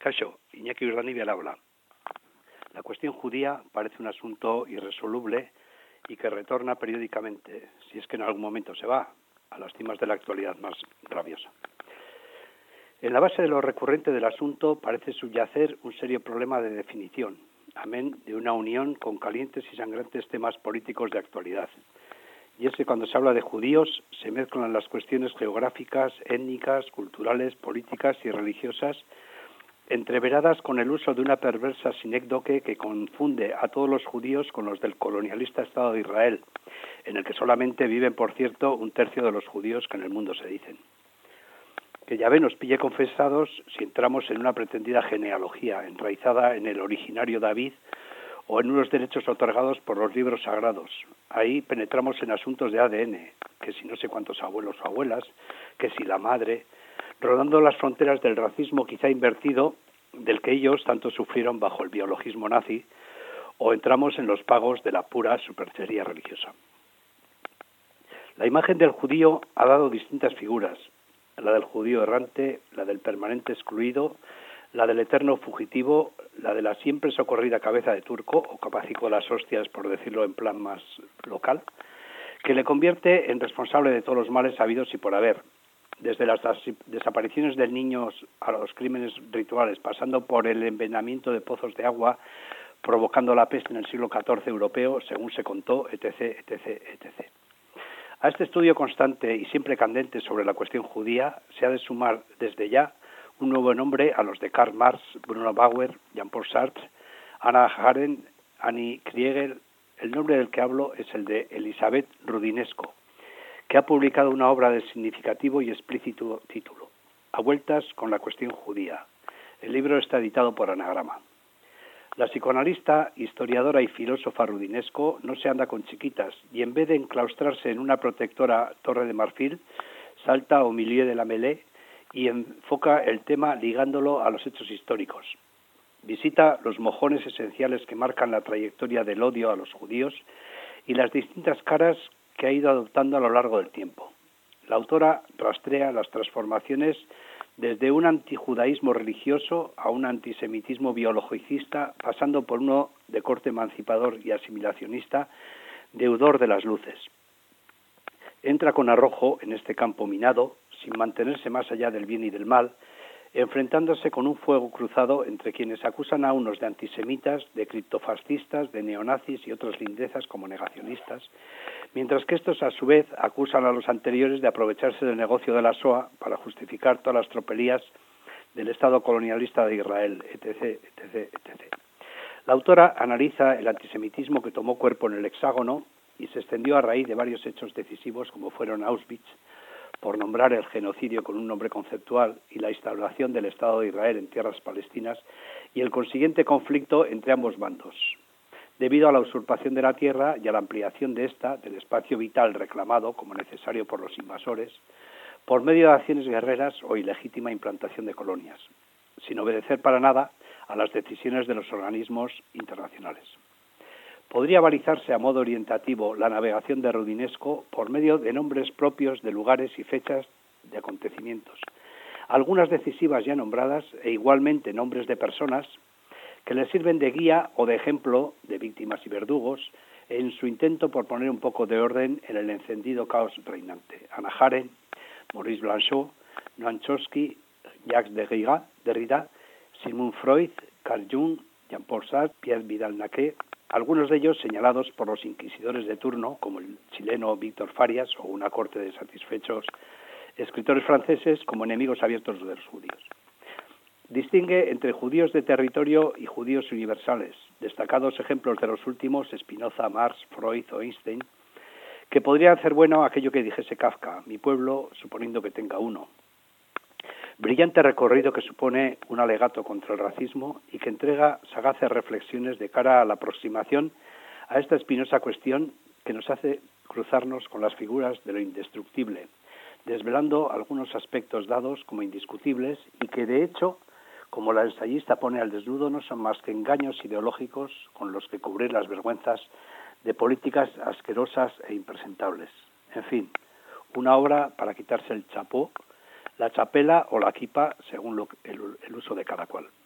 Kaixo, Iñaki Urdani al habla. La cuestión judía parece un asunto irresoluble y que retorna periódicamente, si es que en algún momento se va, a las cimas de la actualidad más rabiosa. En la base de lo recurrente del asunto parece subyacer un serio problema de definición, amén de una unión con calientes y sangrantes temas políticos de actualidad. Y es que cuando se habla de judíos se mezclan las cuestiones geográficas, étnicas, culturales, políticas y religiosas, entreveradas con el uso de una perversa sinécdoque que confunde a todos los judíos con los del colonialista Estado de Israel, en el que solamente viven, por cierto, un tercio de los judíos que en el mundo se dicen. Que Yahvé nos pille confesados si entramos en una pretendida genealogía enraizada en el originario David o en unos derechos otorgados por los libros sagrados. Ahí penetramos en asuntos de ADN, que si no sé cuántos abuelos o abuelas, que si la madre, rodando las fronteras del racismo quizá invertido, del que ellos tanto sufrieron bajo el biologismo nazi, o entramos en los pagos de la pura superchería religiosa. La imagen del judío ha dado distintas figuras, la del judío errante, la del permanente excluido, la del eterno fugitivo, la de la siempre socorrida cabeza de turco, o capacico de las hostias, por decirlo en plan más local, que le convierte en responsable de todos los males habidos y por haber, desde las desapariciones de niños a los crímenes rituales, pasando por el envenenamiento de pozos de agua, provocando la peste en el siglo XIV europeo, según se contó, etc., etc., etc. A este estudio constante y siempre candente sobre la cuestión judía se ha de sumar desde ya un nuevo nombre a los de Karl Marx, Bruno Bauer, Jean-Paul Sartre, Hannah Arendt, Annie Krieger. El nombre del que hablo es el de Elisabeth Rudinesco, que ha publicado una obra de significativo y explícito título, A vueltas con la cuestión judía. El libro está editado por Anagrama. La psicoanalista, historiadora y filósofa Rudinesco no se anda con chiquitas y en vez de enclaustrarse en una protectora torre de marfil, salta au milieu de la mêlée y enfoca el tema ligándolo a los hechos históricos. Visita los mojones esenciales que marcan la trayectoria del odio a los judíos y las distintas caras que ha ido adoptando a lo largo del tiempo. La autora rastrea las transformaciones desde un antijudaísmo religioso a un antisemitismo biologicista, pasando por uno de corte emancipador y asimilacionista, deudor de las luces. Entra con arrojo en este campo minado, sin mantenerse más allá del bien y del mal, enfrentándose con un fuego cruzado entre quienes acusan a unos de antisemitas, de criptofascistas, de neonazis y otras lindezas como negacionistas, mientras que estos a su vez acusan a los anteriores de aprovecharse del negocio de la SOA para justificar todas las tropelías del Estado colonialista de Israel, etc., etc., etc. La autora analiza el antisemitismo que tomó cuerpo en el Hexágono y se extendió a raíz de varios hechos decisivos como fueron Auschwitz, por nombrar el genocidio con un nombre conceptual y la instauración del Estado de Israel en tierras palestinas y el consiguiente conflicto entre ambos bandos, debido a la usurpación de la tierra y a la ampliación de esta, del espacio vital reclamado como necesario por los invasores, por medio de acciones guerreras o ilegítima implantación de colonias, sin obedecer para nada a las decisiones de los organismos internacionales. Podría balizarse a modo orientativo la navegación de Rudinesco por medio de nombres propios de lugares y fechas de acontecimientos, algunas decisivas ya nombradas e igualmente nombres de personas que le sirven de guía o de ejemplo de víctimas y verdugos en su intento por poner un poco de orden en el encendido caos reinante. Hannah Arendt, Maurice Blanchot, Noam Chomsky, Jacques Derrida, Sigmund Freud, Carl Jung, Jean-Paul Sartre, Pierre Vidal-Naquet, algunos de ellos señalados por los inquisidores de turno, como el chileno Víctor Farias o una corte de satisfechos escritores franceses como enemigos abiertos de los judíos. Distingue entre judíos de territorio y judíos universales, destacados ejemplos de los últimos, Spinoza, Marx, Freud o Einstein, que podrían hacer bueno aquello que dijese Kafka, mi pueblo, suponiendo que tenga uno. Brillante recorrido que supone un alegato contra el racismo y que entrega sagaces reflexiones de cara a la aproximación a esta espinosa cuestión que nos hace cruzarnos con las figuras de lo indestructible, desvelando algunos aspectos dados como indiscutibles y que de hecho, como la ensayista pone al desnudo, no son más que engaños ideológicos con los que cubrir las vergüenzas de políticas asquerosas e impresentables. En fin, una obra para quitarse el chapó, la chapela o la kipa según el uso de cada cual.